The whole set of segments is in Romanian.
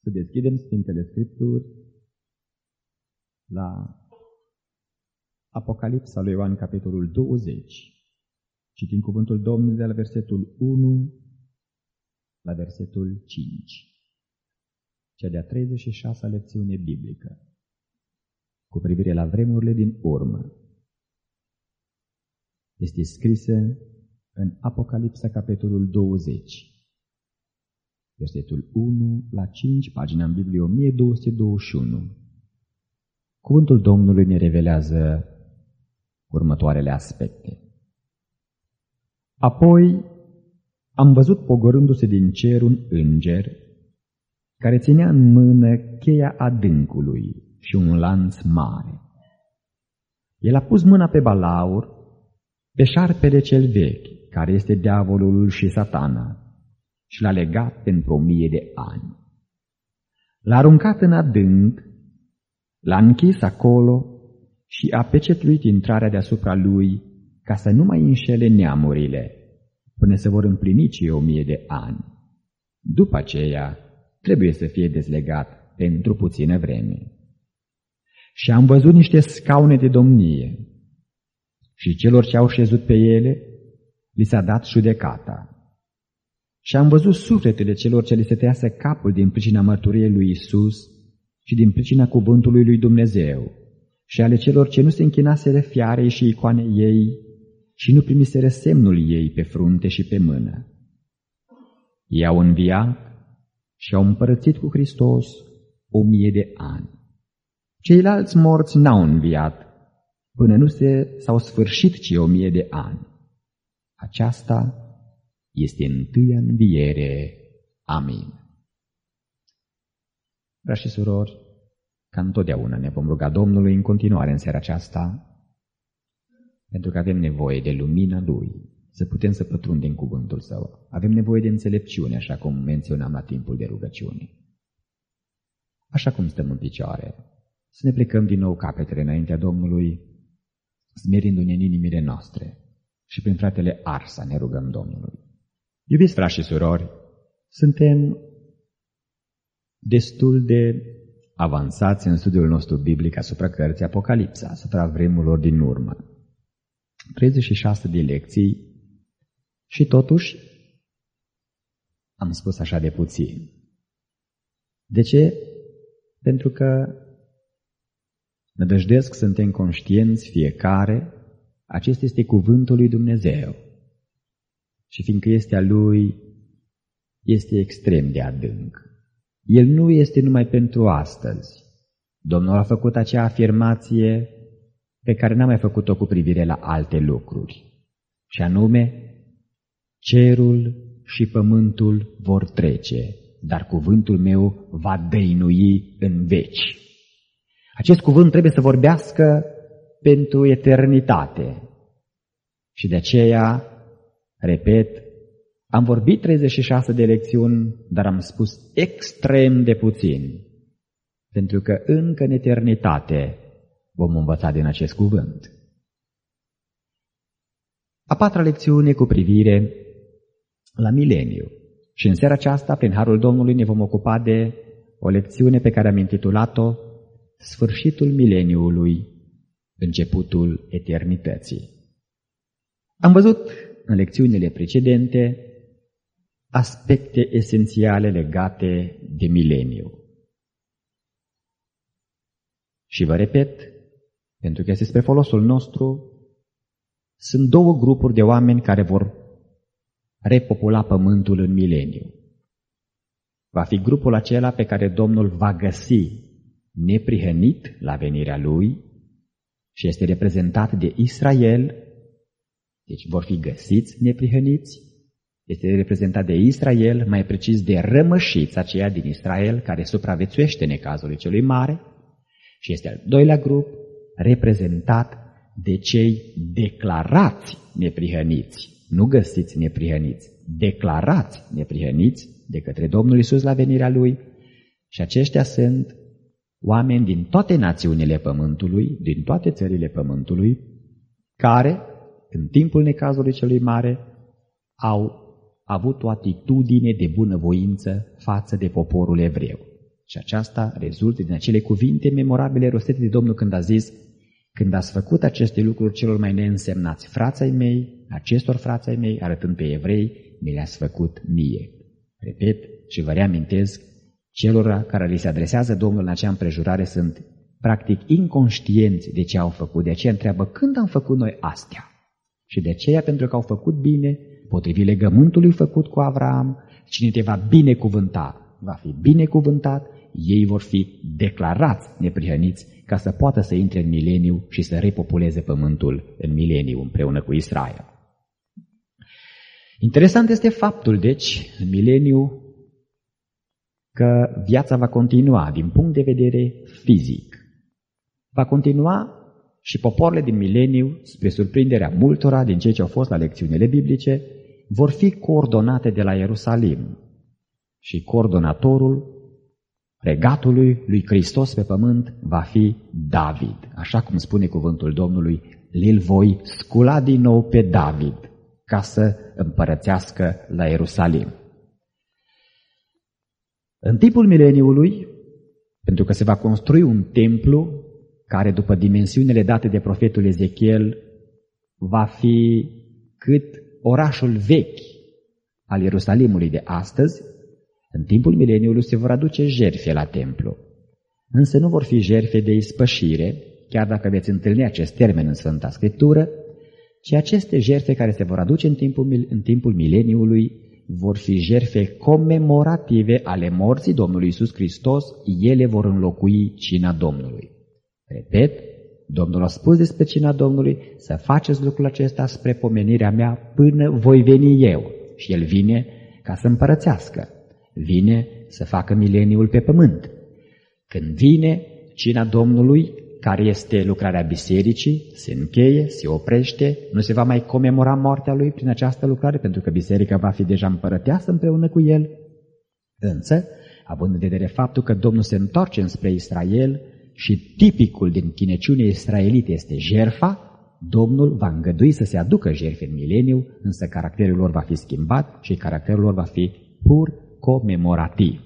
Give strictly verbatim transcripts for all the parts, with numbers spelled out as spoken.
Să deschidem Sfintele Scripturi la Apocalipsa lui Ioan, capitolul douăzeci. Citim cuvântul Domnului de la versetul unu la versetul cinci. Cea de-a treizeci și șasea lecțiune biblică cu privire la vremurile din urmă este scrisă în Apocalipsa, capitolul douăzeci, versetul unu la cinci, pagina în Biblie o mie două sute douăzeci și unu. Cuvântul Domnului ne revelează următoarele aspecte. Apoi am văzut pogorându-se din cer un înger care ținea în mână cheia adâncului și un lanț mare. El a pus mâna pe balaur, pe șarpele cel vechi, care este diavolul și Satana, și l-a legat pentru o mie de ani. L-a aruncat în adânc, l-a închis acolo și a pecetluit intrarea deasupra lui ca să nu mai înșele neamurile, până se vor împlini cei o mie de ani. După aceea trebuie să fie dezlegat pentru puțină vreme. Și am văzut niște scaune de domnie și celor ce au șezut pe ele li s-a dat judecata. Și am văzut sufletele celor ce li se tăiase capul din pricina mărturiei lui Isus și din pricina cuvântului lui Dumnezeu, și ale celor ce nu se închinaseră fiarei și icoanei ei și nu primiseră semnul ei pe frunte și pe mână. Ei au înviat și au împărățit cu Hristos o mie de ani. Ceilalți morți n-au înviat până nu se s-au sfârșit cei o mie de ani. Aceasta este întâia înviere. Amin. Frați și surori, ca întotdeauna ne vom ruga Domnului în continuare în seara aceasta, pentru că avem nevoie de lumina Lui, să putem să pătrundem cuvântul Său. Avem nevoie de înțelepciune, așa cum menționam la timpul de rugăciune. Așa cum stăm în picioare, să ne plecăm din nou capetele înaintea Domnului, smerindu-ne în inimile noastre și prin fratele Arsa ne rugăm Domnului. Iubiți frați și surori, suntem destul de avansați în studiul nostru biblic asupra cărții Apocalipsa, asupra vremurilor din urmă. treizeci și șase de lecții și totuși am spus așa de puțin. De ce? Pentru că nădăjduiesc, suntem conștienți fiecare, acesta este cuvântul lui Dumnezeu. Și fiindcă este a Lui, este extrem de adânc. El nu este numai pentru astăzi. Domnul a făcut acea afirmație pe care n-a mai făcut-o cu privire la alte lucruri. Și anume, cerul și pământul vor trece, dar cuvântul meu va dăinui în veci. Acest cuvânt trebuie să vorbească pentru eternitate. Și de aceea, repet, am vorbit treizeci și șase de lecțiuni, dar am spus extrem de puțin, pentru că încă în eternitate vom învăța din acest cuvânt. A patra lecțiune cu privire la mileniu. Și în seara aceasta, prin harul Domnului, ne vom ocupa de o lecțiune pe care am intitulat-o Sfârșitul mileniului, începutul eternității. Am văzut în lecțiunile precedente aspecte esențiale legate de mileniu. Și vă repet, pentru că este spre folosul nostru, sunt două grupuri de oameni care vor repopula pământul în mileniu. Va fi grupul acela pe care Domnul va găsi neprihănit la venirea Lui și este reprezentat de Israel, deci vor fi găsiți neprihăniți, este reprezentat de Israel, mai precis de rămășița aceea din Israel care supraviețuiește necazului celui mare, și este al doilea grup reprezentat de cei declarați neprihăniți, nu găsiți neprihăniți, declarați neprihăniți de către Domnul Iisus la venirea Lui, și aceștia sunt oameni din toate națiunile pământului, din toate țările pământului, care, în timpul necazului celui mare, au avut o atitudine de bunăvoință față de poporul evreu. Și aceasta rezultă din acele cuvinte memorabile rostite de Domnul când a zis: când ați făcut aceste lucruri celor mai neînsemnați frații mei, acestor frații mei, arătând pe evrei, mi le-ați făcut mie. Repet și vă reamintesc, celor care li se adresează Domnul în acea împrejurare sunt practic inconștienți de ce au făcut, de aceea întreabă: când am făcut noi astea? Și de aceea, pentru că au făcut bine, potrivit legământului făcut cu Avraam, cine te va binecuvânta, va fi binecuvântat, ei vor fi declarați neprihăniți ca să poată să intre în mileniu și să repopuleze pământul în mileniu împreună cu Israel. Interesant este faptul, deci, în mileniu, că viața va continua din punct de vedere fizic. Va continua și popoarele din mileniu, spre surprinderea multora din cei ce au fost la lecțiunile biblice, vor fi coordonate de la Ierusalim. Și coordonatorul regatului lui Hristos pe pământ va fi David. Așa cum spune cuvântul Domnului: îl voi scula din nou pe David ca să împărățească la Ierusalim. În timpul mileniului, pentru că se va construi un templu care, după dimensiunile date de profetul Ezechiel, va fi cât orașul vechi al Ierusalimului de astăzi, în timpul mileniului se vor aduce jertfe la templu. Însă nu vor fi jertfe de ispășire, chiar dacă veți întâlni acest termen în Sfânta Scriptură, ci aceste jertfe care se vor aduce în timpul, în timpul mileniului vor fi jertfe comemorative ale morții Domnului Iisus Hristos, ele vor înlocui cina Domnului. Repet, Domnul a spus despre cina Domnului: să faceți lucrul acesta spre pomenirea mea până voi veni eu. Și El vine ca să împărățească, vine să facă mileniul pe pământ. Când vine, cina Domnului, care este lucrarea bisericii, se încheie, se oprește, nu se va mai comemora moartea Lui prin această lucrare, pentru că biserica va fi deja împărăteasă împreună cu El. Însă, având în vedere faptul că Domnul se întoarce înspre Israel și tipicul din chineciunea israelite este jertfa, Domnul va îngădui să se aducă jertfe în mileniu, însă caracterul lor va fi schimbat și caracterul lor va fi pur comemorativ.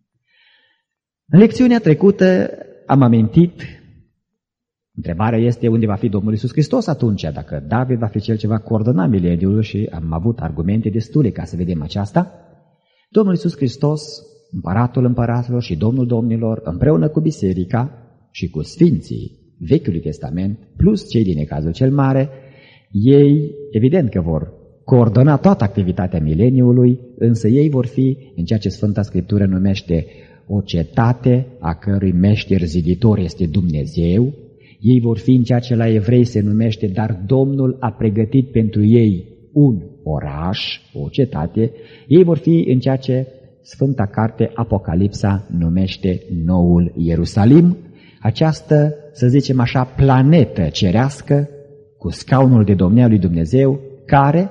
În lecțiunea trecută am amintit, întrebarea este unde va fi Domnul Iisus Hristos atunci, dacă David va fi cel ce va coordona mileniul, și am avut argumente destule ca să vedem aceasta. Domnul Iisus Hristos, împăratul împăraților și Domnul domnilor, împreună cu biserica și cu sfinții Vechiului Testament, plus cei din Necazul cel Mare, ei evident că vor coordona toată activitatea mileniului, însă ei vor fi în ceea ce Sfânta Scriptură numește o cetate a cărui meșter ziditor este Dumnezeu. Ei vor fi în ceea ce la evrei se numește: dar Domnul a pregătit pentru ei un oraș, o cetate. Ei vor fi în ceea ce Sfânta Carte Apocalipsa numește Noul Ierusalim, această, să zicem așa, planetă cerească cu scaunul de domnia lui Dumnezeu, care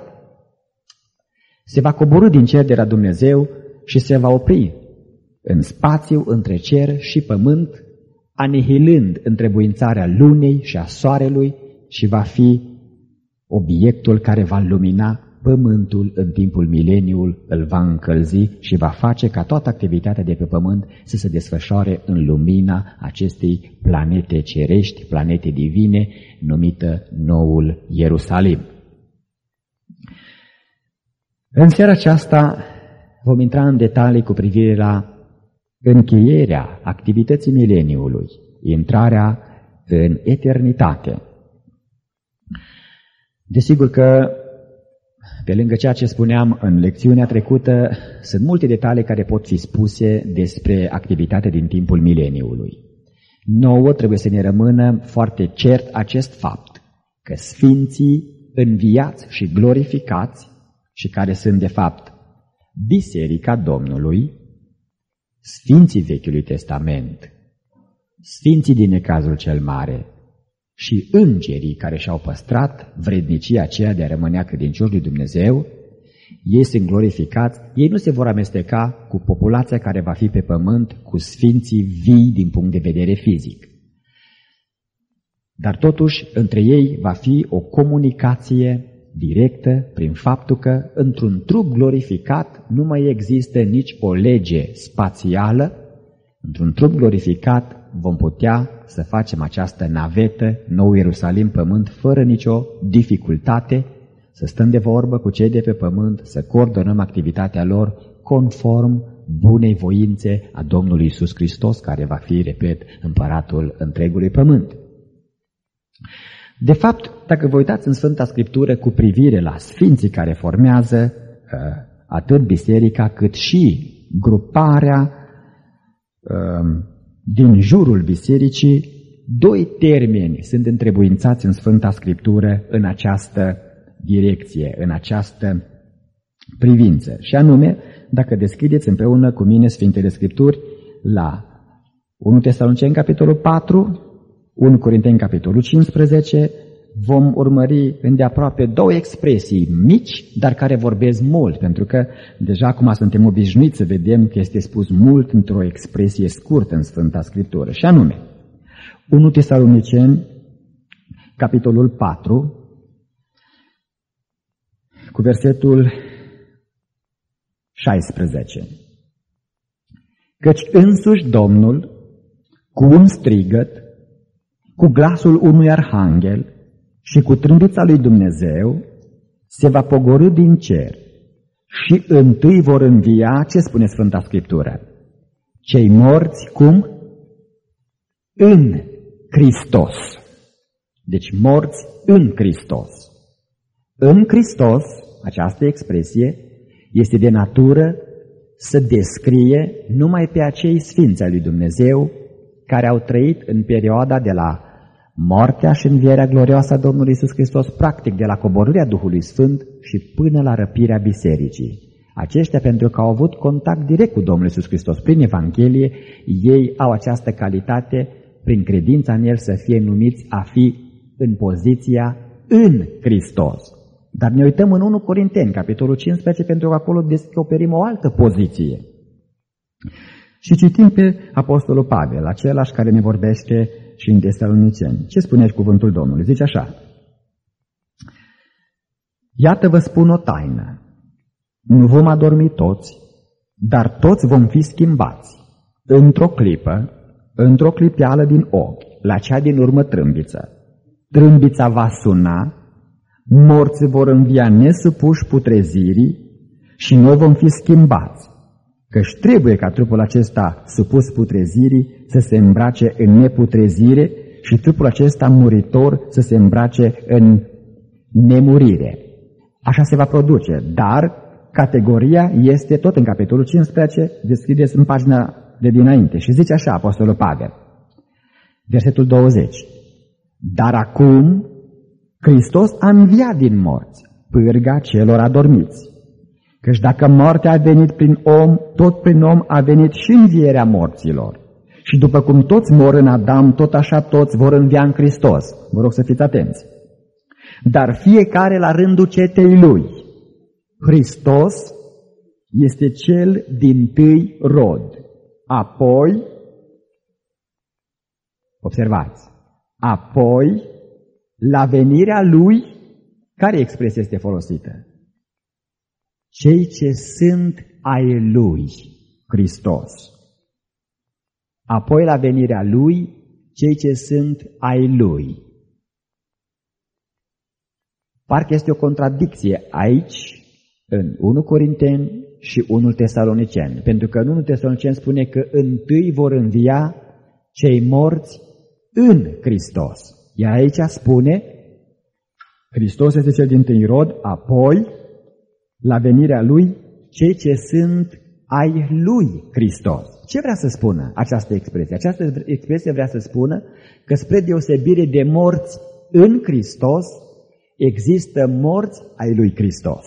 se va coborî din cer de la Dumnezeu și se va opri în spațiu între cer și pământ, anihilând întrebuințarea lunei și a soarelui, și va fi obiectul care va lumina pământul în timpul mileniul, îl va încălzi și va face ca toată activitatea de pe pământ să se desfășoare în lumina acestei planete cerești, planete divine, numită Noul Ierusalim. În seara aceasta vom intra în detalii cu privire la încheierea activității mileniului, intrarea în eternitate. Desigur că, pe lângă ceea ce spuneam în lecțiunea trecută, sunt multe detalii care pot fi spuse despre activitatea din timpul mileniului. Nouă trebuie să ne rămână foarte cert acest fapt, că sfinții înviați și glorificați, și care sunt de fapt Biserica Domnului, sfinții Vechiului Testament, sfinții din Necazul cel Mare și îngerii care și-au păstrat vrednicia aceea de a rămânea credincioși lui Dumnezeu, ei sunt glorificați, ei nu se vor amesteca cu populația care va fi pe pământ, cu sfinții vii din punct de vedere fizic. Dar totuși, între ei va fi o comunicație directă prin faptul că într-un trup glorificat nu mai există nici o lege spațială, într-un trup glorificat, vom putea să facem această navetă, nou Ierusalim, pământ, fără nicio dificultate, să stăm de vorbă cu cei de pe pământ, să coordonăm activitatea lor conform bunei voințe a Domnului Iisus Hristos, care va fi, repet, împăratul întregului pământ. De fapt, dacă vă uitați în Sfânta Scriptură cu privire la sfinții care formează atât biserica cât și gruparea din jurul bisericii, doi termeni sunt întrebuințați în Sfânta Scriptură în această direcție, în această privință. Și anume, dacă deschideți împreună cu mine Sfintele Scripturi la unu Tesaloniceni, capitolul patru, unu Corinteni, capitolul cincisprezece, vom urmări îndeaproape două expresii mici, dar care vorbesc mult, pentru că deja acum suntem obișnuiți să vedem că este spus mult într-o expresie scurtă în Sfânta Scriptură. Și anume, unu Tesaloniceni, capitolul patru, cu versetul șaisprezece. Căci însuși Domnul, cu un strigăt, cu glasul unui arhanghel și cu trâmbița lui Dumnezeu, se va pogorî din cer și întâi vor învia, ce spune Sfânta Scriptură? Cei morți cum? În Hristos. Deci morți în Hristos. În Hristos, această expresie, este de natură să descrie numai pe acei sfinți ai lui Dumnezeu care au trăit în perioada de la moartea și învierea glorioasă a Domnului Iisus Hristos, practic de la coborârea Duhului Sfânt și până la răpirea bisericii. Aceștia, pentru că au avut contact direct cu Domnul Iisus Hristos prin Evanghelie, ei au această calitate, prin credința în El, să fie numiți a fi în poziția în Hristos. Dar ne uităm în unu Corinteni, capitolul cincisprezece, pentru că acolo descoperim o altă poziție. Și citim pe Apostolul Pavel, același care ne vorbește și în Tesaloniceni. Ce spune aici cuvântul Domnului? Zice așa: iată vă spun o taină, nu vom adormi toți, dar toți vom fi schimbați, într-o clipă, într-o clipeală din ochi, la cea din urmă trâmbiță. Trâmbița va suna, morții vor învia nesupuși putrezirii și noi vom fi schimbați, căci trebuie ca trupul acesta supus putrezirii să se îmbrace în neputrezire și trupul acesta muritor să se îmbrace în nemurire. Așa se va produce, dar categoria este tot în capitolul cincisprezece, descrieți în pagina de dinainte. Și zice așa Apostolul Pavel, versetul douăzeci: dar acum Hristos a înviat din morți, pârga celor adormiți. Căci dacă moartea a venit prin om, tot prin om a venit și învierea morților. Și după cum toți mor în Adam, tot așa toți vor învia în Hristos. Vă rog să fiți atenți. Dar fiecare la rândul cetei lui. Hristos este cel dintâi rod. Apoi, observați, apoi, la venirea lui, care expresie este folosită? Cei ce sunt ai lui, Hristos. Apoi la venirea lui, cei ce sunt ai lui. Parcă este o contradicție aici, în unu Corinteni și unu Tesaloniceni, pentru că în unu Tesaloniceni spune că întâi vor învia cei morți în Hristos. Iar aici spune, Hristos este cel dintâi rod, apoi, la venirea lui, cei ce sunt ai lui Hristos. Ce vrea să spună această expresie? Această expresie vrea să spună că spre deosebire de morți în Hristos, există morți ai lui Hristos.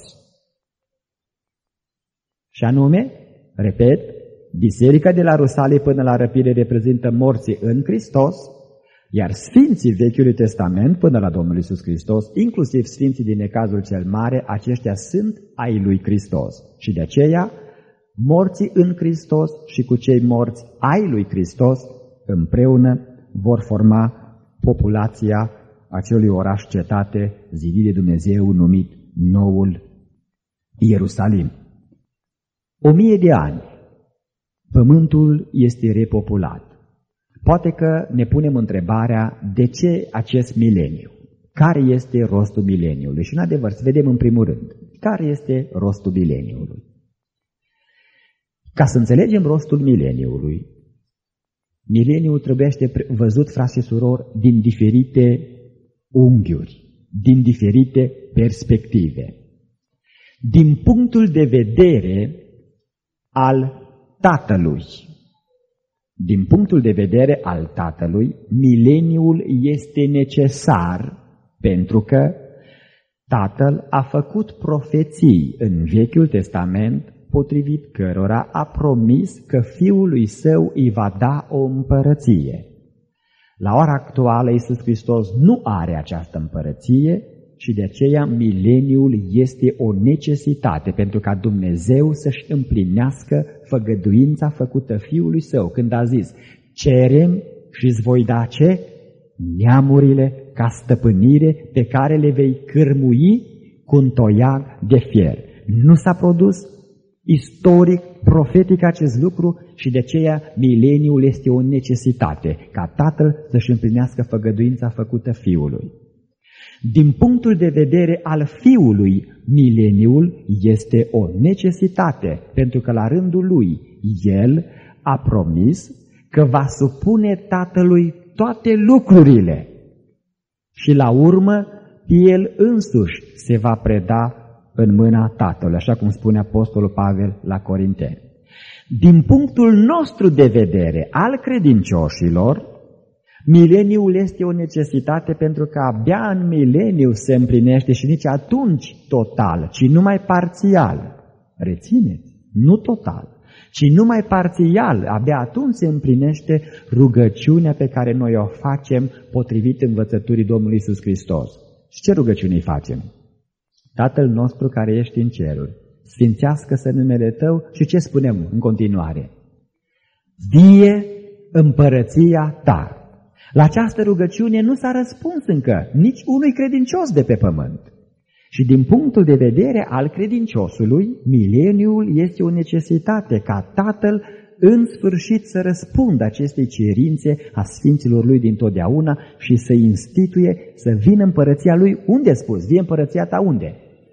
Și anume, repet, biserica de la Rusalii până la răpire reprezintă morții în Hristos, iar sfinții Vechiului Testament până la Domnul Iisus Hristos, inclusiv sfinții din necazul cel mare, aceștia sunt ai lui Hristos. Și de aceea, morții în Hristos și cu cei morți ai lui Hristos împreună vor forma populația acelui oraș-cetate zidit de Dumnezeu numit Noul Ierusalim. O mie de ani Pământul este repopulat. Poate că ne punem întrebarea de ce acest mileniu? Care este rostul mileniului? Și în adevăr, să vedem în primul rând, care este rostul mileniului? Ca să înțelegem rostul mileniului, mileniul trebuie văzut, frați și surori, din diferite unghiuri, din diferite perspective. Din punctul de vedere al Tatălui, din punctul de vedere al Tatălui, mileniul este necesar pentru că Tatăl a făcut profeții în Vechiul Testament potrivit cărora a promis că Fiului Său îi va da o împărăție. La ora actuală Iisus Hristos nu are această împărăție și de aceea mileniul este o necesitate pentru ca Dumnezeu să-și împlinească făgăduința făcută Fiului Său când a zis: cerem și îți voi da ce? Neamurile ca stăpânire pe care le vei cârmui cu un toiag de fier. Nu s-a produs istoric, profetic acest lucru și de aceea mileniul este o necesitate ca Tatăl să-și împlinească făgăduința făcută Fiului. Din punctul de vedere al Fiului, mileniul este o necesitate pentru că la rândul lui El a promis că va supune Tatălui toate lucrurile și la urmă El însuși se va preda în mâna Tatălui, așa cum spune Apostolul Pavel la Corinteni. Din punctul nostru de vedere al credincioșilor, mileniul este o necesitate pentru că abia în mileniu se împlinește și nici atunci total, ci numai parțial. Rețineți, nu total, ci numai parțial, abia atunci se împlinește rugăciunea pe care noi o facem potrivit învățăturii Domnului Iisus Hristos. Și ce rugăciune îi facem? Tatăl nostru care ești în ceruri, sfințească-se numele Tău și ce spunem în continuare? Vie împărăția Ta. La această rugăciune nu s-a răspuns încă nici unui credincios de pe pământ. Și din punctul de vedere al credinciosului, mileniul este o necesitate ca Tatăl în sfârșit să răspundă acestei cerințe a sfinților Lui dintotdeauna și să instituie, să vină împărăția Lui. Unde spus? Vie împărăția Ta unde?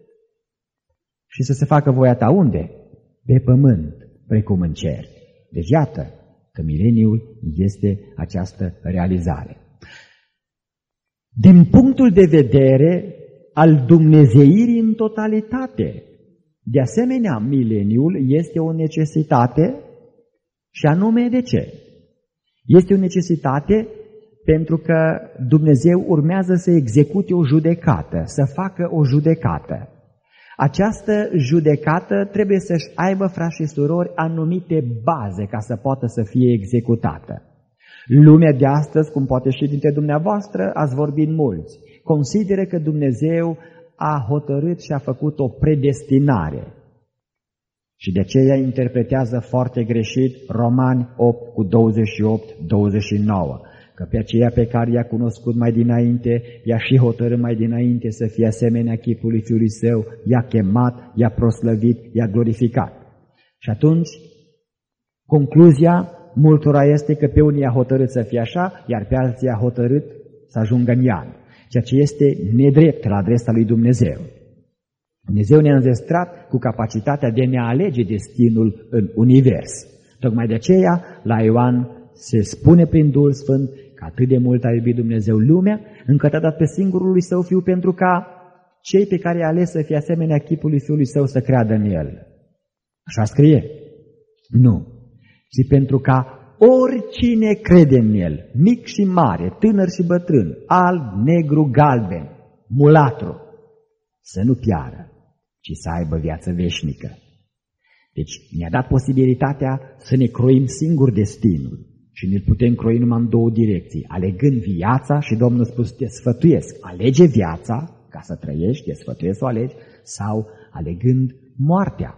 Și să se facă voia Ta unde? Pe pământ, precum în cer. Deci iată că mileniul este această realizare. Din punctul de vedere al dumnezeirii în totalitate, de asemenea, mileniul este o necesitate și anume de ce? Este o necesitate pentru că Dumnezeu urmează să execute o judecată, să facă o judecată. Această judecată trebuie să-și aibă, frați și surori, anumite baze ca să poată să fie executată. Lumea de astăzi, cum poate și dintre dumneavoastră, ați vorbit mulți, consideră că Dumnezeu a hotărât și a făcut o predestinare. Și de aceea interpretează foarte greșit Romani opt cu douăzeci și opt douăzeci și nouă. Că pe aceea pe care i-a cunoscut mai dinainte, i-a și hotărât mai dinainte să fie asemenea chipului Fiului Său, i-a chemat, i-a proslăvit, i-a glorificat. Și atunci, concluzia multora este că pe unii i-a hotărât să fie așa, iar pe alții i-a hotărât să ajungă în iad, ceea ce este nedrept la adresa lui Dumnezeu. Dumnezeu ne-a înzestrat cu capacitatea de a ne alege destinul în univers. Tocmai de aceea, la Ioan se spune prin Duhul Sfânt că atât de mult a iubit Dumnezeu lumea, încât a dat pe singurul lui Său Fiu pentru ca cei pe care i-a ales să fie asemenea chipului Fiului Său să creadă în El. Așa scrie? Nu. Și pentru ca oricine crede în El, mic și mare, tânăr și bătrân, alb, negru, galben, mulatru, să nu piară, ci să aibă viață veșnică. Deci ne-a dat posibilitatea să ne croim singur destinul și ne-l putem croi numai în două direcții, alegând viața și Domnul a spus, te sfătuiesc, alege viața ca să trăiești, te sfătuiesc să o alegi, sau alegând moartea.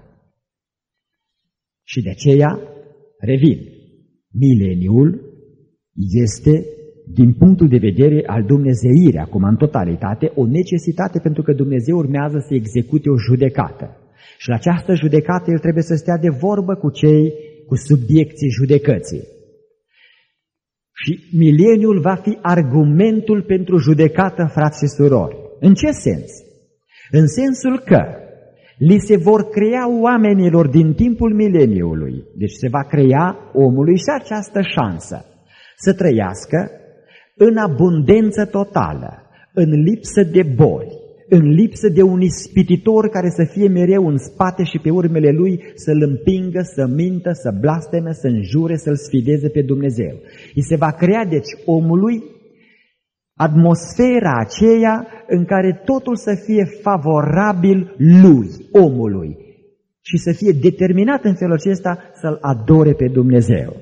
Și de aceea, revin, mileniul este, din punctul de vedere al dumnezeirii, acum în totalitate, o necesitate pentru că Dumnezeu urmează să execute o judecată. Și la această judecată El trebuie să stea de vorbă cu cei cu subiecții judecății. Și mileniul va fi argumentul pentru judecată, frați și surori. În ce sens? În sensul că li se vor crea oamenilor din timpul mileniului, deci se va crea omului și această șansă să trăiască în abundență totală, în lipsă de boli, în lipsă de un ispititor care să fie mereu în spate și pe urmele lui să-l împingă, să mintă, să blasteme, să înjure, să-l sfideze pe Dumnezeu. I se va crea, deci, omului atmosfera aceea în care totul să fie favorabil lui, omului, și să fie determinat în felul acesta să-l adore pe Dumnezeu.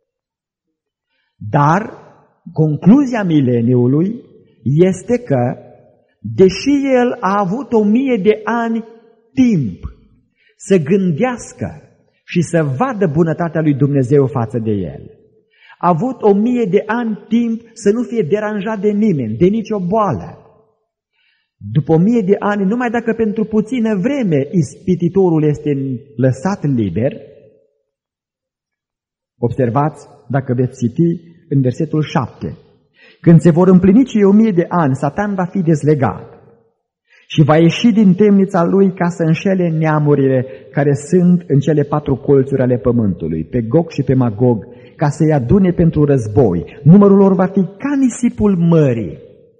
Dar concluzia mileniului este că, deși el a avut o mie de ani timp să gândească și să vadă bunătatea lui Dumnezeu față de el, a avut o mie de ani timp să nu fie deranjat de nimeni, de nicio boală. După o mie de ani, numai dacă pentru puțină vreme ispititorul este lăsat liber, observați, dacă veți citi în versetul șapte, când se vor împlini cei o mie de ani, Satan va fi dezlegat și va ieși din temnița lui ca să înșele neamurile care sunt în cele patru colțuri ale pământului, pe Gog și pe Magog, ca să-i adune pentru război. Numărul lor va fi ca nisipul mării.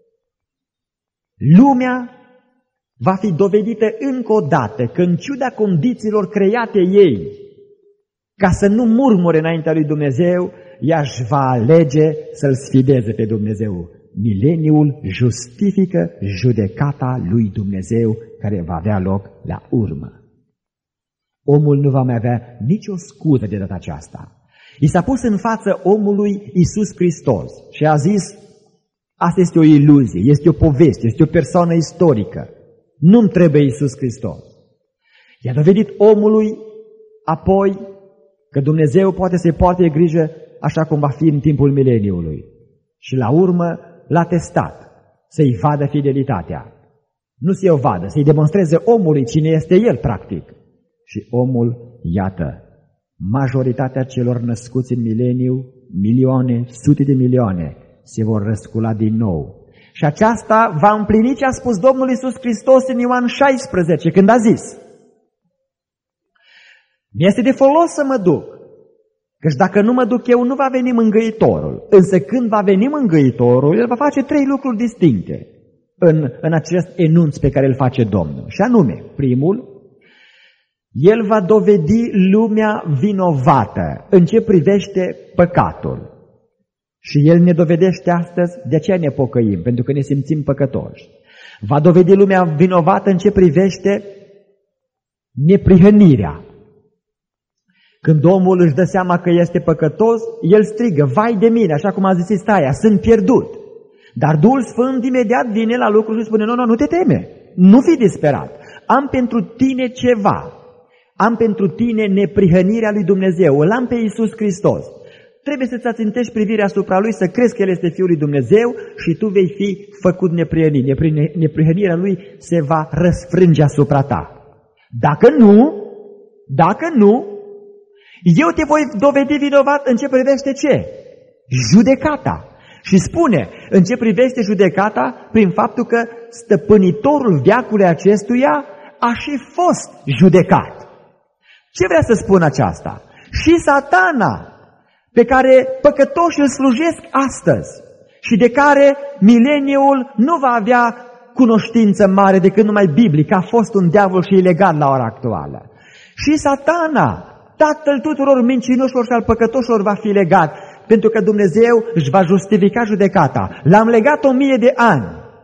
Lumea va fi dovedită încă o dată că, în ciuda condițiilor create ei, ca să nu murmure înaintea lui Dumnezeu, ea își va alege să-L sfideze pe Dumnezeu. Mileniul justifică judecata lui Dumnezeu care va avea loc la urmă. Omul nu va mai avea nicio scuză de data aceasta. I s-a pus în față omului Iisus Hristos și a zis: asta este o iluzie, este o poveste, este o persoană istorică. Nu-mi trebuie Iisus Hristos. I-a dovedit omului apoi că Dumnezeu poate să-i poarte grijă așa cum va fi în timpul mileniului. Și la urmă l-a testat să-i vadă fidelitatea. Nu să-i o vadă, să-i demonstreze omului cine este el, practic. Și omul, iată, majoritatea celor născuți în mileniu, milioane, sute de milioane, se vor răscula din nou. Și aceasta va împlini ce a spus Domnul Iisus Hristos în Ioan șaisprezece, când a zis: mi-este de folos să mă duc, căci dacă nu mă duc eu, nu va veni mângâitorul. Însă când va veni mângâitorul, el va face trei lucruri distincte în, în acest enunț pe care îl face Domnul. Și anume, primul, el va dovedi lumea vinovată în ce privește păcatul. Și el ne dovedește astăzi, de aceea ne pocăim, pentru că ne simțim păcătoși. Va dovedi lumea vinovată în ce privește neprihănirea. Când omul își dă seama că este păcătos, el strigă: vai de mine, așa cum a zis Isaia, sunt pierdut. Dar Duhul Sfânt imediat vine la lucru și spune: nu, nu, nu te teme, nu fi disperat. Am pentru tine ceva. Am pentru tine neprihănirea lui Dumnezeu. Îl am pe Iisus Hristos. Trebuie să-ți ațintești privirea asupra Lui, să crezi că El este Fiul lui Dumnezeu și tu vei fi făcut neprihănit. Neprihănirea Lui se va răsfrânge asupra ta. Dacă nu, dacă nu, eu te voi dovedi vinovat în ce privește ce? Judecata. Și spune, în ce privește judecata, prin faptul că stăpânitorul veacului acestuia a și fost judecat. Ce vrea să spun aceasta? Și Satana, pe care păcătoșii îl slujesc astăzi și de care mileniul nu va avea cunoștință mare decât numai biblică, a fost un diavol și ilegal la ora actuală. Și Satana, tatăl tuturor mincinoșilor și al păcătoșilor, va fi legat, pentru că Dumnezeu își va justifica judecata. L-am legat o mie de ani,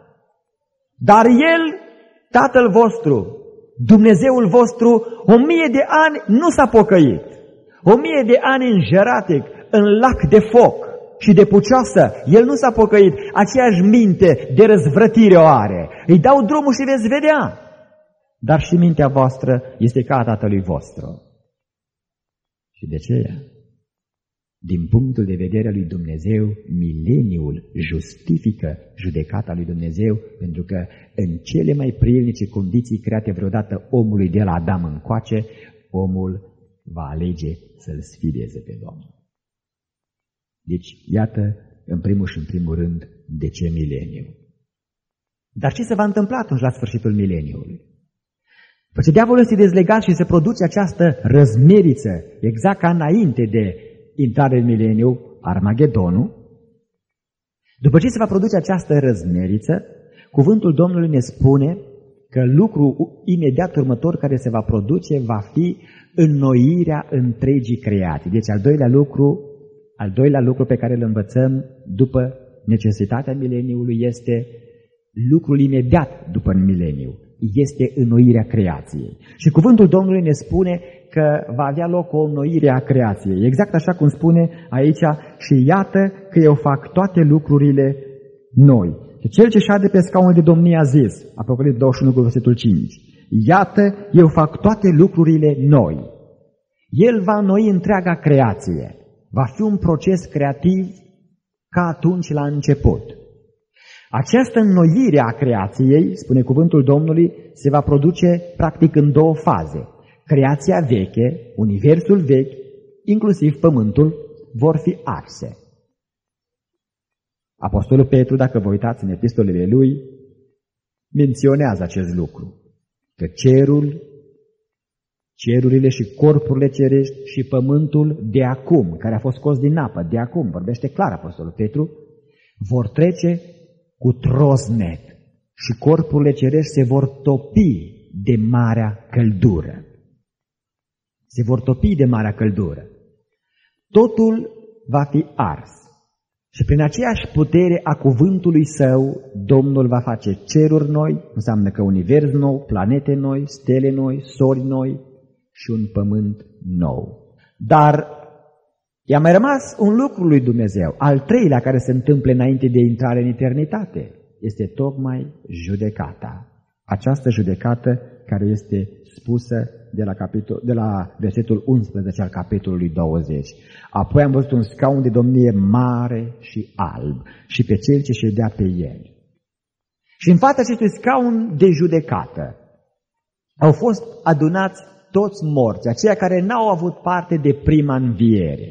dar El, Tatăl vostru, Dumnezeul vostru, o mie de ani nu s-a pocăit. O mie de ani în jeratic, în lac de foc și de pucioasă, El nu s-a pocăit. Aceeași minte de răzvrătire o are. Îi dau drumul și veți vedea. Dar și mintea voastră este ca a tatălui vostru. Și de ce? Din punctul de vedere al lui Dumnezeu, mileniul justifică judecata lui Dumnezeu, pentru că în cele mai prielnice condiții create vreodată omului de la Adam încoace, omul va alege să-L sfideze pe Domnul. Deci, iată, în primul și în primul rând, de ce mileniu? Dar ce se va întâmpla atunci la sfârșitul mileniului? După ce diavolul este dezlegat și se produce această răzmeriță, exact ca înainte de intrarea în mileniu, Armagedonul, după ce se va produce această răzmeriță, cuvântul Domnului ne spune că lucrul imediat următor care se va produce va fi înnoirea întregii creații. Deci al doilea lucru, al doilea lucru pe care îl învățăm după necesitatea mileniului este lucrul imediat după mileniu. Este înnoirea creației. Și cuvântul Domnului ne spune că va avea loc o înnoire a creației. Exact așa cum spune aici, și iată că eu fac toate lucrurile noi. Cel ce șade pe scaunul de domnie a zis, Apocalipsa douăzeci și unu, versetul cinci, iată, eu fac toate lucrurile noi. El va înnoi întreaga creație. Va fi un proces creativ ca atunci la început. Această înnoire a creației, spune cuvântul Domnului, se va produce practic în două faze. Creația veche, universul vechi, inclusiv pământul, vor fi arse. Apostolul Petru, dacă vă uitați în epistolele lui, menționează acest lucru, că cerul, cerurile și corpurile cerești și pământul de acum, care a fost scos din apă, de acum, vorbește clar Apostolul Petru, vor trece cu trosnet și corpurile cerești se vor topi de marea căldură. Se vor topi de marea căldură. Totul va fi ars. Și prin aceeași putere a cuvântului său, Domnul va face ceruri noi, înseamnă că univers nou, planete noi, stele noi, sori noi și un pământ nou. Dar i-a mai rămas un lucru lui Dumnezeu, al treilea care se întâmplă înainte de intrare în eternitate, este tocmai judecata. Această judecată care este spusă de la, capitol, de la versetul unsprezece al capitolului douăzeci. Apoi am văzut un scaun de domnie mare și alb și pe cel ce ședea pe el. Și în fața acestui scaun de judecată au fost adunați toți morți, aceia care n-au avut parte de prima înviere.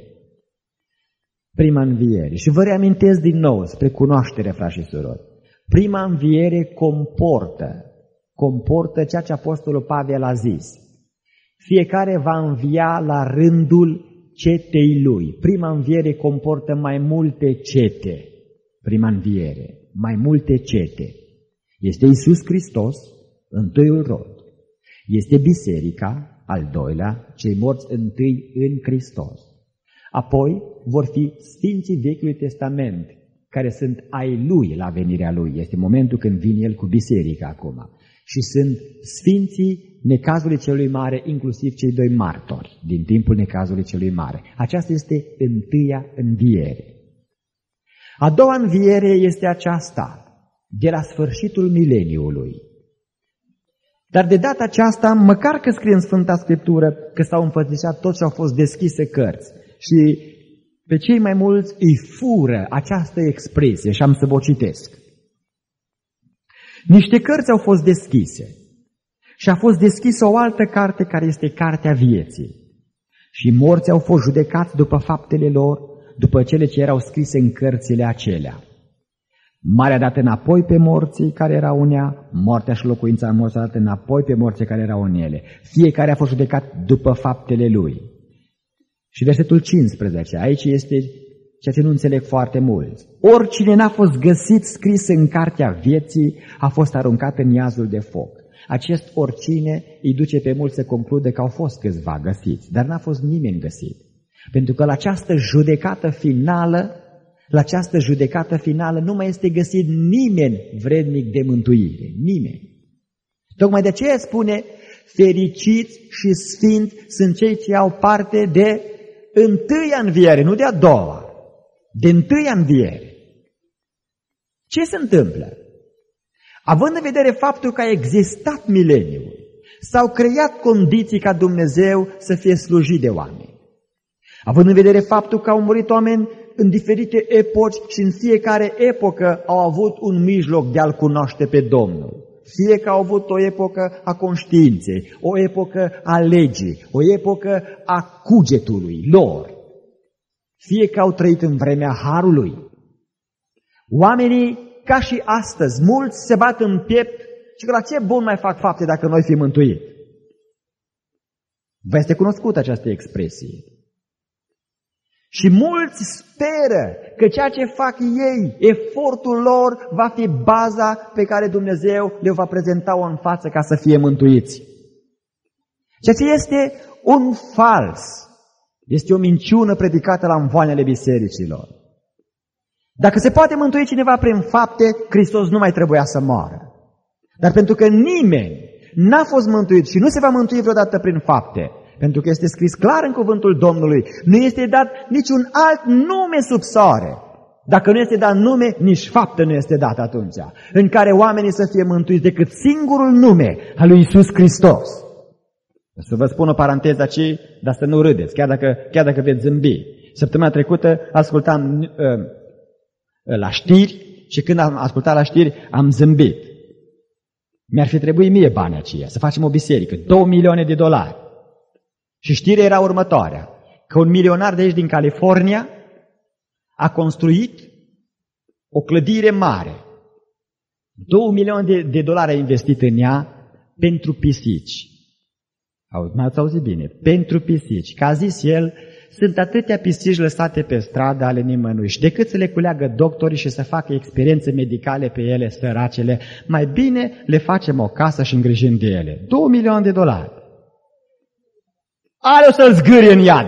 Prima înviere. Și vă reamintesc din nou spre cunoaștere, frați și surori. Prima înviere comportă, comportă ceea ce Apostolul Pavel a zis. Fiecare va învia la rândul cetei lui. Prima înviere comportă mai multe cete. Prima înviere, mai multe cete. Este Iisus Hristos, întâiul rod. Este biserica, al doilea, cei morți întâi în Hristos. Apoi vor fi sfinții Vechiului Testament, care sunt ai lui la venirea lui. Este momentul când vine el cu biserica acum. Și sunt sfinții necazului celui mare, inclusiv cei doi martori din timpul necazului celui mare. Aceasta este întâia înviere. A doua înviere este aceasta, de la sfârșitul mileniului. Dar de data aceasta, măcar că scrie în Sfânta Scriptură că s-au înfățișat toți și au fost deschise cărți și pe cei mai mulți îi fură această expresie și am să vă citesc. Niște cărți au fost deschise și a fost deschisă o altă carte care este cartea vieții. Și morții au fost judecați după faptele lor, după cele ce erau scrise în cărțile acelea. Marea a dat înapoi pe morții care erau în ea, moartea și locuința în morții a dat înapoi pe morții care erau în ele. Fiecare a fost judecat după faptele lui. Și versetul cincisprezece, aici este ceea ce nu înțeleg foarte mulți. Oricine n-a fost găsit scris în cartea vieții a fost aruncat în iazul de foc. Acest oricine îi duce pe mulți să conclude că au fost câțiva găsiți, dar n-a fost nimeni găsit. Pentru că la această judecată finală, la această judecată finală nu mai este găsit nimeni vrednic de mântuire. Nimeni. Tocmai de aceea spune, fericiți și sfinți sunt cei ce au parte de întâia înviere, nu de a doua. De întâia înviere. Ce se întâmplă? Având în vedere faptul că a existat mileniul, s-au creat condiții ca Dumnezeu să fie slujit de oameni. Având în vedere faptul că au murit oameni în diferite epoci și în fiecare epocă au avut un mijloc de a-L cunoaște pe Domnul. Fie că au avut o epocă a conștiinței, o epocă a legii, o epocă a cugetului lor. Fie că au trăit în vremea harului. Oamenii, ca și astăzi, mulți se bat în piept și că la ce bun mai fac fapte dacă noi fim mântuiți? Vă este cunoscută această expresie. Și mulți speră că ceea ce fac ei, efortul lor, va fi baza pe care Dumnezeu le va prezenta-o în față ca să fie mântuiți. Ceea ce este un fals, este o minciună predicată la învoanele bisericilor. Dacă se poate mântui cineva prin fapte, Hristos nu mai trebuia să moară. Dar pentru că nimeni n-a fost mântuit și nu se va mântui vreodată prin fapte, pentru că este scris clar în cuvântul Domnului, nu este dat niciun alt nume sub soare. Dacă nu este dat nume, nici faptă nu este dat atunci, în care oamenii să fie mântuiți decât singurul nume al lui Iisus Hristos. Să vă spun o paranteză aici, dar să nu râdeți, chiar dacă, chiar dacă veți zâmbi. Săptămâna trecută ascultam uh, la știri și când am ascultat la știri am zâmbit. Mi-ar fi trebuit mie banii aceia, să facem o biserică, două milioane de dolari. Și știrea era următoarea, că un milionar de aici din California a construit o clădire mare. Două milioane de, de dolari a investit în ea pentru pisici. M-ați auzit bine? Pentru pisici. Că a zis el, sunt atâtea pisici lăsate pe stradă ale nimănui și decât să le culeagă doctorii și să facă experiențe medicale pe ele, săracele, mai bine le facem o casă și îngrijim de ele. Două milioane de dolari. Ale o să-l zgârie în iad.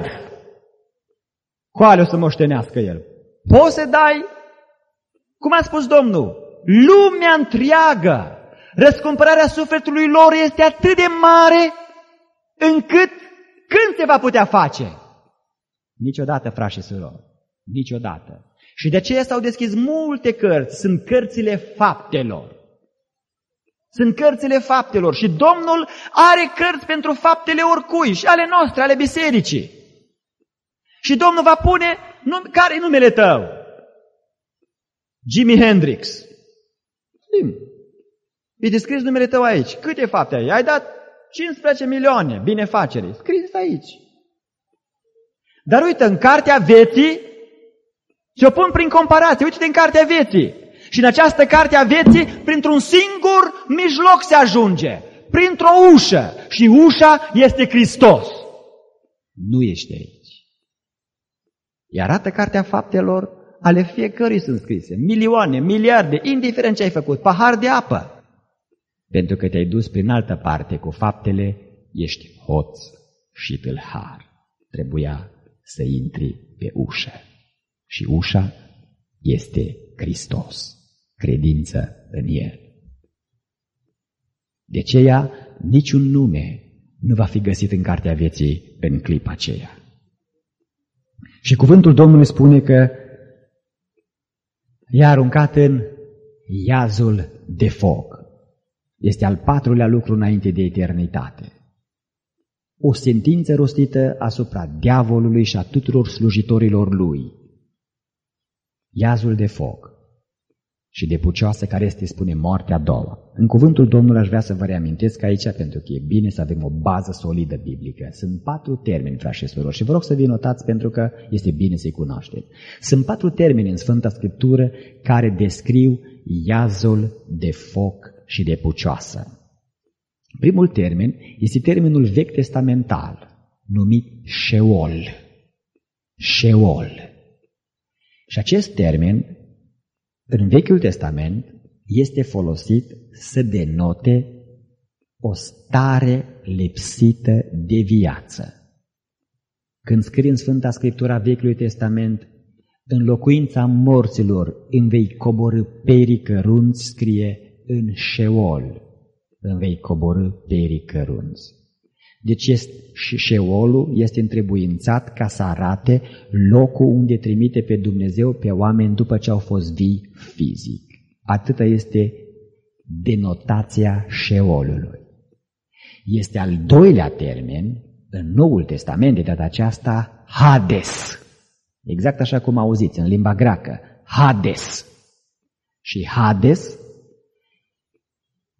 Cu ale o să moștenească el. Poți să dai? Cum a spus Domnul? Lumea întreagă, răscumpărarea sufletului lor este atât de mare încât când se va putea face? Niciodată, frați și surori, niciodată. Și de aceea s-au deschis multe cărți, sunt cărțile faptelor. Sunt cărțile faptelor și Domnul are cărți pentru faptele oricui și ale noastre, ale bisericii. Și Domnul va pune, care-i numele tău? Jimi Hendrix. E descris numele tău aici. Câte fapte ai? Ai dat cincisprezece milioane binefacere. Scris aici. Dar uite, în cartea vieții, ți-o pun prin comparație. Uite-te în cartea vieții. Și în această carte a vieții, printr-un singur mijloc se ajunge. Printr-o ușă. Și ușa este Hristos. Nu ești aici. Iar arată cartea faptelor, ale fiecărui sunt scrise. Milioane, miliarde, indiferent ce ai făcut, pahar de apă. Pentru că te-ai dus prin altă parte cu faptele, ești hoț și tâlhar. Trebuia să intri pe ușă. Și ușa este Hristos. Credință în El. De aceea, niciun nume nu va fi găsit în cartea vieții în clipa aceea. Și cuvântul Domnului spune că i-a aruncat în iazul de foc. Este al patrulea lucru înainte de eternitate. O sentință rostită asupra diavolului și a tuturor slujitorilor lui. Iazul de foc și de pucioasă care este, spune, moartea a doua. În cuvântul Domnului aș vrea să vă reamintesc aici, pentru că e bine să avem o bază solidă biblică. Sunt patru termeni, frați și surori, și vă rog să vi notați pentru că este bine să-i cunoașteți. Sunt patru termeni în Sfânta Scriptură care descriu iazul de foc și de pucioasă. Primul termen este termenul vechi testamental, numit Sheol. Sheol. Și acest termen, în Vechiul Testament, este folosit să denote o stare lipsită de viață. Când scrie în Sfânta Scriptura Vechiului Testament, în locuința morților îmi vei coborî perii cărunți, scrie în Sheol, îmi vei coborî perii cărunți. Deci este, și Sheolul este întrebuințat ca să arate locul unde trimite pe Dumnezeu pe oameni după ce au fost vii fizic. Atâta este denotația Sheolului. Este al doilea termen, în Noul Testament, de data aceasta, Hades. Exact așa cum auziți în limba greacă, Hades. Și Hades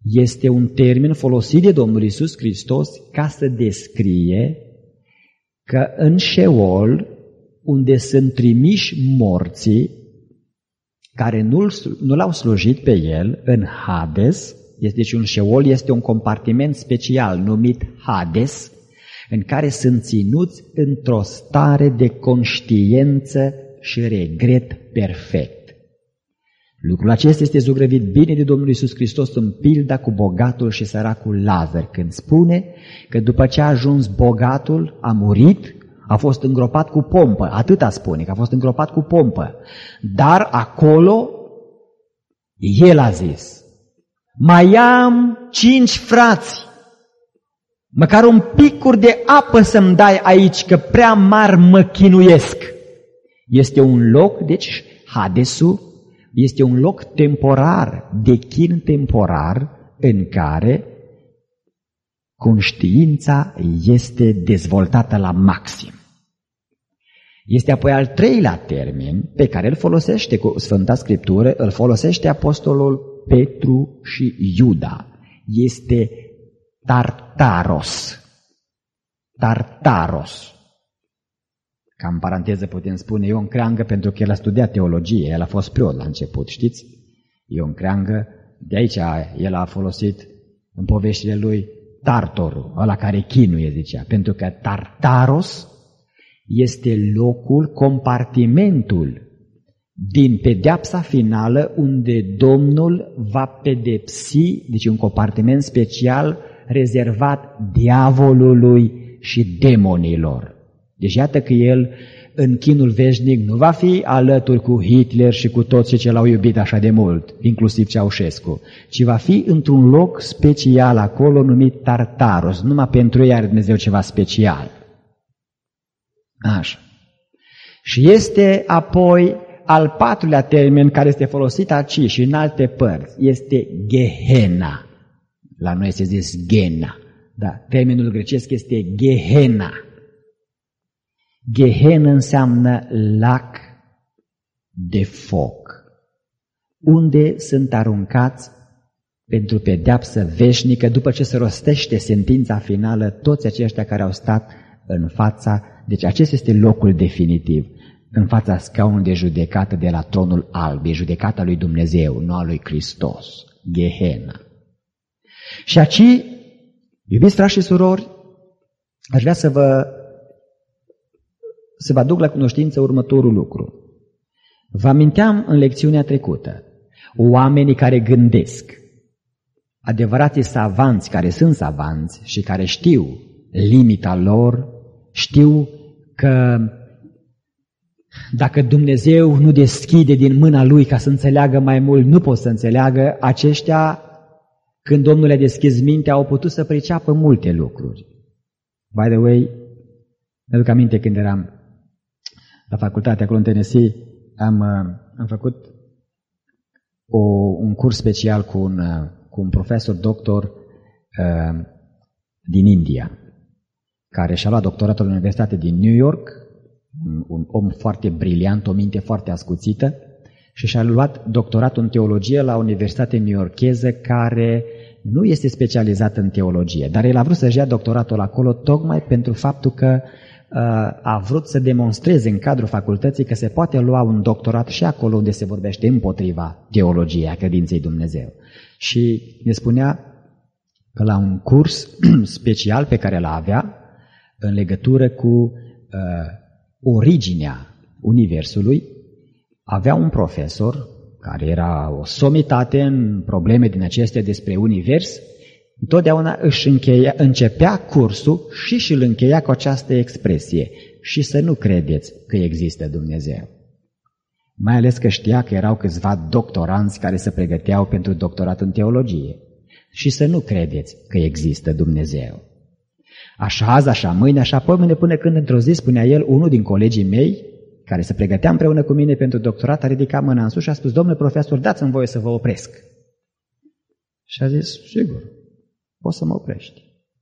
este un termen folosit de Domnul Iisus Hristos ca să descrie că în Șeol, unde sunt trimiși morții, care nu, nu l-au slujit pe el, în Hades, deci un Șeol este un compartiment special numit Hades, în care sunt ținuți într-o stare de conștiență și regret perfect. Lucrul acesta este zugrăvit bine de Domnul Iisus Hristos în pilda cu bogatul și săracul Lazar, când spune că după ce a ajuns bogatul, a murit, a fost îngropat cu pompă, atâta spune, că a fost îngropat cu pompă. Dar acolo, el a zis, mai am cinci frați, măcar un picur de apă să-mi dai aici, că prea mari mă chinuiesc. Este un loc, deci Hadesul este un loc temporar, de chin temporar, în care conștiința este dezvoltată la maxim. Este apoi al treilea termen pe care îl folosește cu Sfânta Scriptură, îl folosește apostolul Petru și Iuda. Este Tartaros. Tartaros. Ca în paranteză putem spune Ion Creangă, pentru că el a studiat teologie, el a fost preot la început, știți? Ion Creangă, de aici el a folosit în poveștile lui Tartorul, ăla care chinuie, zicea, pentru că Tartaros este locul, compartimentul din pedeapsa finală unde Domnul va pedepsi, deci un compartiment special rezervat diavolului și demonilor. Deci iată că el în chinul veșnic nu va fi alături cu Hitler și cu toți cei ce l-au iubit așa de mult, inclusiv Ceaușescu, ci va fi într-un loc special acolo numit Tartaros. Numai pentru ei are Dumnezeu ceva special. Așa. Și este apoi al patrulea termen care este folosit aici și în alte părți, este Gehenna. La noi se zice Gena, dar termenul grecesc este Gehenna. Gehenna înseamnă lac de foc, unde sunt aruncați pentru pedeapsă veșnică după ce se rostește sentința finală toți aceștia care au stat în fața, deci acesta este locul definitiv, în fața scaunului de judecată de la tronul alb, e judecata lui Dumnezeu, nu a lui Hristos, Gehenna. Și aici, iubiți frați și surori, aș vrea să vă să vă aduc la cunoștință următorul lucru. Vă aminteam în lecțiunea trecută, oamenii care gândesc, adevărații savanți care sunt savanți și care știu limita lor, știu că dacă Dumnezeu nu deschide din mâna Lui ca să înțeleagă mai mult, nu pot să înțeleagă, aceștia, când Domnul le-a deschis mintea, au putut să priceapă multe lucruri. By the way, mi-aduc aminte când eram la facultate acolo în Tennessee, am, am făcut o, un curs special cu un, cu un profesor doctor uh, din India, care și-a luat doctoratul la Universitatea din New York, un, un om foarte briliant, o minte foarte ascuțită, și și-a luat doctoratul în teologie la Universitatea newyorkeză, care nu este specializată în teologie, dar el a vrut să-și ia doctoratul acolo tocmai pentru faptul că uh, a vrut să demonstreze în cadrul facultății că se poate lua un doctorat și acolo unde se vorbește împotriva teologiei, a credinței Dumnezeu. Și ne spunea că la un curs special pe care l-a avea în legătură cu uh, originea Universului, avea un profesor care era o somitate în probleme din acestea despre univers, întotdeauna își încheia, începea cursul și și îl încheia cu această expresie: și să nu credeți că există Dumnezeu. Mai ales că știa că erau câțiva doctoranți care se pregăteau pentru doctorat în teologie. Și să nu credeți că există Dumnezeu. Așa azi, așa mâine, așa poimâine, până când într-o zi, spunea el, unul din colegii mei, care se pregătea împreună cu mine pentru doctorat, a ridicat mâna în sus și a spus: domnule profesor, dați-mi voie să vă opresc. Și a zis: sigur, poți să mă oprești.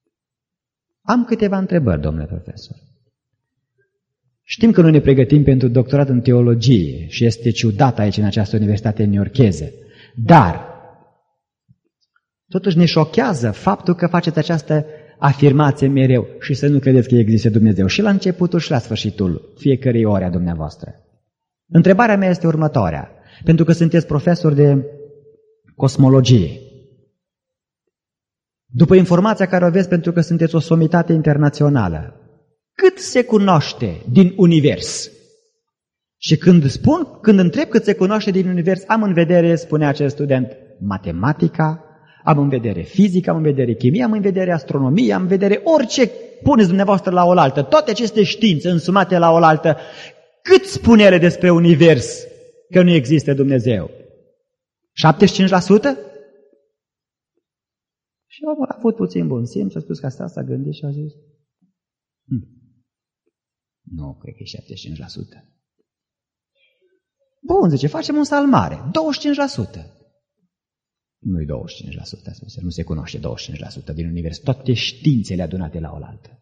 Am câteva întrebări, domnule profesor. Știm că noi ne pregătim pentru doctorat în teologie și este ciudat aici în această universitate newyorkeză, dar Totuși ne șochează faptul că faceți această afirmație mereu și să nu credeți că există Dumnezeu și la începutul și la sfârșitul fiecărei ore a dumneavoastră. Întrebarea mea este următoarea, pentru că sunteți profesor de cosmologie. După informația care o aveți pentru că sunteți o somitate internațională, cât se cunoaște din univers? Și când spun, când întreb cât se cunoaște din univers, am în vedere, spune acest student, matematica, am în vedere fizica, am în vedere chimie, am în vedere astronomie, am în vedere orice puneți dumneavoastră la oaltă, toate aceste științe însumate la oaltă, cât spune ele despre univers că nu există Dumnezeu? șaptezeci și cinci la sută? Și omul a avut puțin bun simț, a spus că asta s-a gândit și a zis, hm, nu, cred că e șaptezeci și cinci la sută. Bun, zice, facem un salt mare, douăzeci și cinci la sută. Nu-i douăzeci și cinci la sută, a spus, nu se cunoaște douăzeci și cinci la sută din univers, toate științele adunate la oaltă.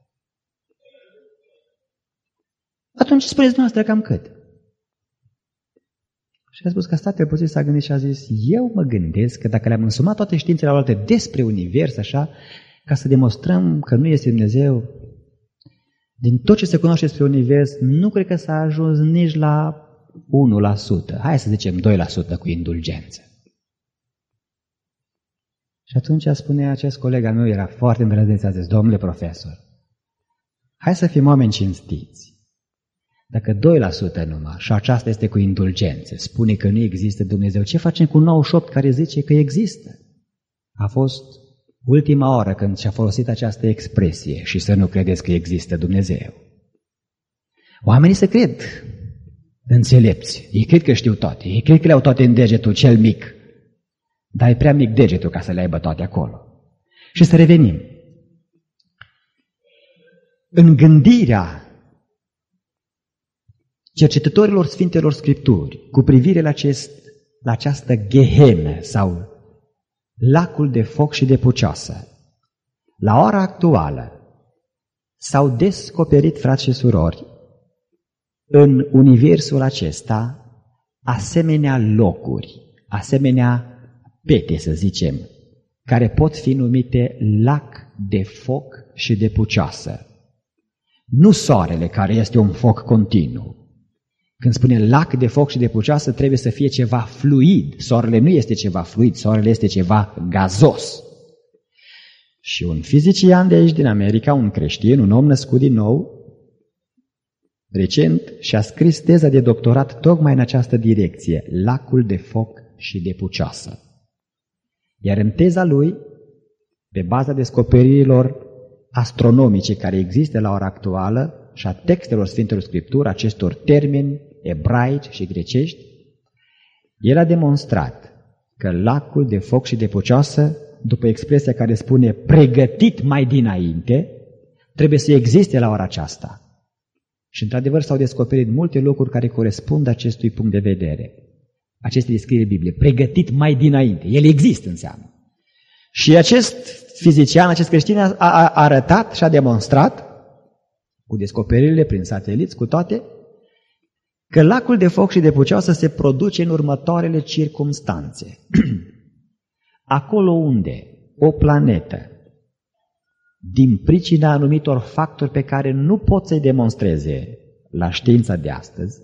Atunci spuneți dumneavoastră cam cât? Și a spus că a stat puțin, s-a gândit și a zis, eu mă gândesc că dacă le-am însumat toate științele la oaltă despre univers, așa, ca să demonstrăm că nu este Dumnezeu, din tot ce se cunoaște despre univers, nu cred că s-a ajuns nici la unu la sută. Hai să zicem doi la sută cu indulgență. Și atunci spune acest coleg al meu, era foarte îndrăzneț, a zis, domnule profesor, hai să fim oameni cinstiți. Dacă doi la sută numai, și aceasta este cu indulgență, spune că nu există Dumnezeu, ce facem cu nouăzeci și opt care zice că există? A fost ultima oră când și-a folosit această expresie și să nu credeți că există Dumnezeu. Oamenii se cred înțelepți, ei cred că știu toate, ei cred că le-au toate în degetul cel mic, dar e prea mic degetul ca să le aibă toate acolo. Și să revenim. În gândirea cercetătorilor Sfintelor Scripturi cu privire la, acest, la această gehenă sau lacul de foc și de pucioasă, la ora actuală s-au descoperit, frați și surori, în universul acesta asemenea locuri, asemenea pete, să zicem, care pot fi numite lac de foc și de pucioasă. Nu soarele, care este un foc continuu. Când spune lac de foc și de pucioasă, trebuie să fie ceva fluid. Soarele nu este ceva fluid, soarele este ceva gazos. Și un fizician de aici din America, un creștin, un om născut din nou, recent și-a scris teza de doctorat tocmai în această direcție, lacul de foc și de pucioasă. Iar în teza lui, pe baza descoperirilor astronomice care există la ora actuală și a textelor Sfintelor Scripturi, acestor termeni ebraici și grecești, el a demonstrat că lacul de foc și de pucioasă, după expresia care spune pregătit mai dinainte, trebuie să existe la ora aceasta. Și într-adevăr s-au descoperit multe lucruri care corespund acestui punct de vedere. Aceste descrieri Biblie, pregătit mai dinainte. El există, înseamnă. Și acest fizician, acest creștin a, a arătat și a demonstrat, cu descoperirile prin sateliți, cu toate, că lacul de foc și de pucioasă se produce în următoarele circumstanțe. Acolo unde o planetă, din pricina anumitor factori pe care nu pot să-i demonstreze la știința de astăzi,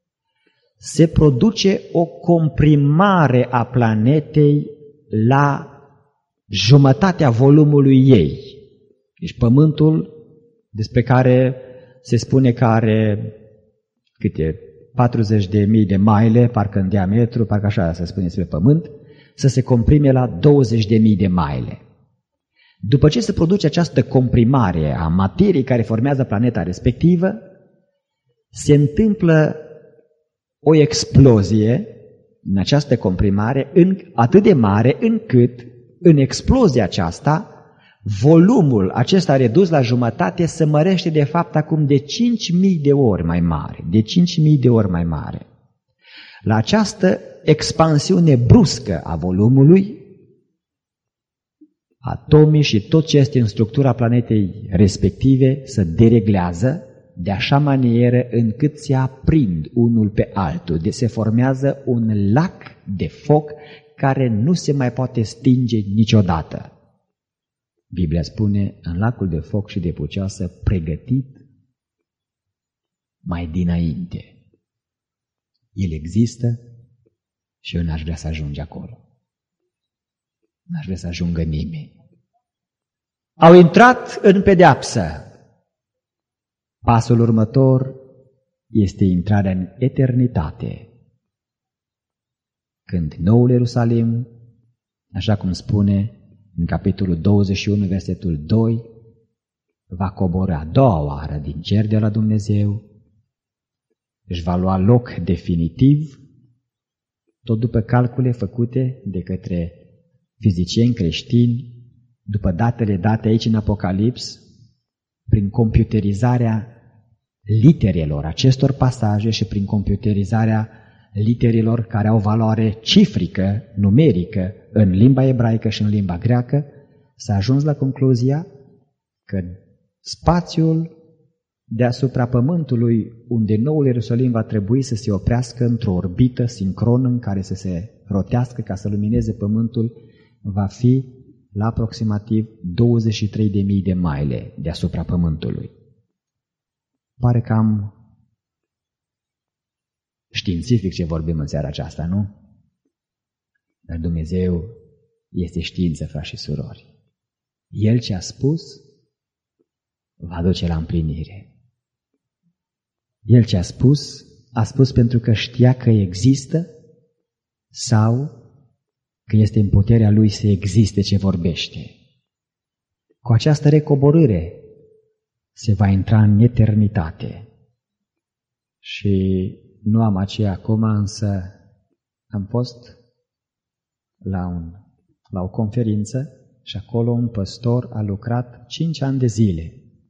se produce o comprimare a planetei la jumătatea volumului ei. Deci Pământul, despre care se spune că are câte patruzeci de mii de maile, parcă în diametru, parcă așa se spune despre Pământ, să se comprime la douăzeci de mii de maile. După ce se produce această comprimare a materiei care formează planeta respectivă, se întâmplă o explozie în această comprimare în, atât de mare încât în explozia aceasta volumul acesta redus la jumătate se mărește de fapt acum de cinci mii de ori mai mare, de cinci mii de ori mai mare. La această expansiune bruscă a volumului, atomii și tot ce este în structura planetei respective se dereglează de așa manieră încât se aprind unul pe altul, de se formează un lac de foc care nu se mai poate stinge niciodată. Biblia spune, în lacul de foc și de pucioasă, pregătit mai dinainte. El există și eu n-aș vrea să ajunge acolo. N-aș vrea să ajungă nimeni. Au intrat în pedeapsă. Pasul următor este intrarea în eternitate. Când noul Ierusalim, așa cum spune în capitolul douăzeci și unu, versetul doi, va coborî a doua oară din cer de la Dumnezeu, își va lua loc definitiv, tot după calcule făcute de către fizicieni creștini, după datele date aici în Apocalips, prin computerizarea literelor acestor pasaje și prin computerizarea literelor care au valoare cifrică, numerică, în limba ebraică și în limba greacă, s-a ajuns la concluzia că spațiul deasupra Pământului, unde noul Ierusalim va trebui să se oprească într-o orbită sincronă în care să se rotească ca să lumineze Pământul, va fi la aproximativ douăzeci și trei de mii de maile deasupra Pământului. Pare cam științific ce vorbim în seara aceasta, nu? Dar Dumnezeu este știință, frați și surori. El ce a spus va duce la împlinire. El ce a spus, a spus pentru că știa că există sau că este în puterea Lui să existe ce vorbește. Cu această recoborâre se va intra în eternitate. Și nu am aceea acum, însă am fost la, un, la o conferință și acolo un păstor a lucrat cinci ani de zile,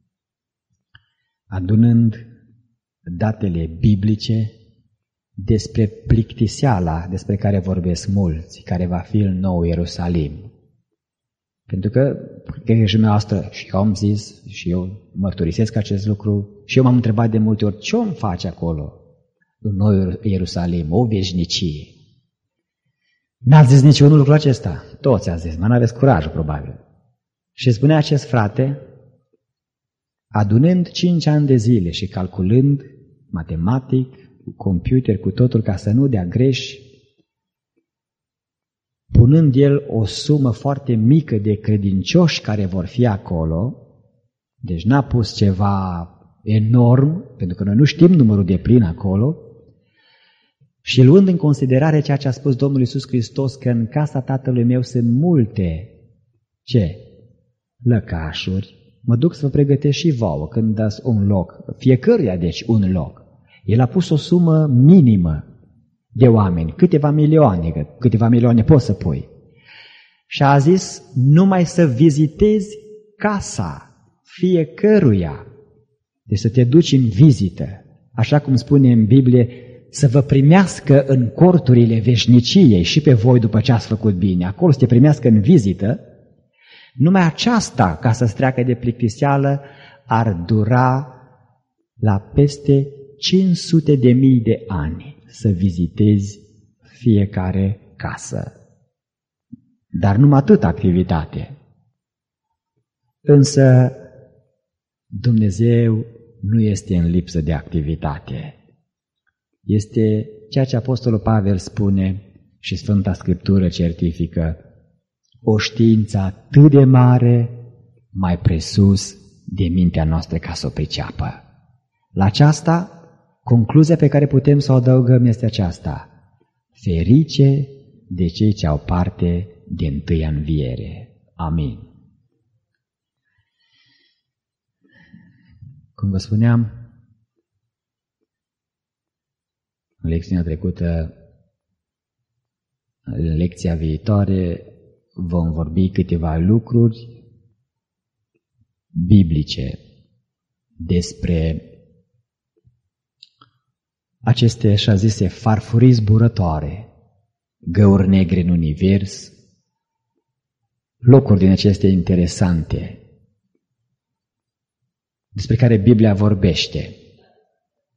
adunând datele biblice despre plictiseala despre care vorbesc mulți, care va fi în nou Ierusalim. Pentru că, cred și noastră, și eu am zis, și eu mărturisesc acest lucru, și eu m-am întrebat de multe ori, ce om face acolo, în nou Ierusalim, o veșnicie? N-ați zis niciunul lucru acesta? Toți ați zis, mă, n-aveți curajul, probabil. Și spunea acest frate, adunând cinci ani de zile și calculând matematic, cu computer, cu totul, ca să nu dea greș, punând el o sumă foarte mică de credincioși care vor fi acolo, deci n-a pus ceva enorm, pentru că noi nu știm numărul de plin acolo, și luând în considerare ceea ce a spus Domnul Iisus Hristos, că în casa Tatălui meu sunt multe, ce? Lăcașuri, mă duc să vă pregătesc și vouă când dați un loc, fiecăruia deci un loc. El a pus o sumă minimă de oameni, câteva milioane, câteva milioane poți să pui. Și a zis, numai să vizitezi casa fiecăruia, deci să te duci în vizită, așa cum spune în Biblie, să vă primească în corturile veșniciei și pe voi după ce ați făcut bine, acolo să te primească în vizită, numai aceasta, ca să-ți treacă de plictiseală, ar dura la peste cinci sute de mii de ani să vizitezi fiecare casă. Dar numai atât activitate. Însă Dumnezeu nu este în lipsă de activitate. Este ceea ce Apostolul Pavel spune și Sfânta Scriptură certifică, o știință atât de mare, mai presus de mintea noastră ca să o priceapă. La aceasta, concluzia pe care putem să o adăugăm este aceasta: ferice de cei ce au parte de întâia înviere. Amin. Cum vă spuneam, în lecția trecută, în lecția viitoare, vom vorbi câteva lucruri biblice despre aceste așa zise farfurii zburătoare, găuri negre în univers, locuri din acestea interesante despre care Biblia vorbește,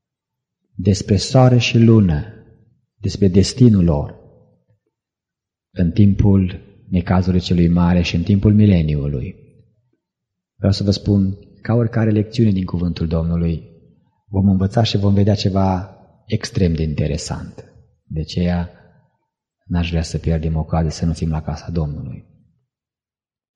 despre soare și lună, despre destinul lor. în timpul necazului celui mare și în timpul mileniului. Vreau să vă spun, ca oricare lecțiune din cuvântul Domnului, vom învăța și vom vedea ceva extrem de interesant. De aceea n-aș vrea să pierdem ocazia să nu fim la casa Domnului.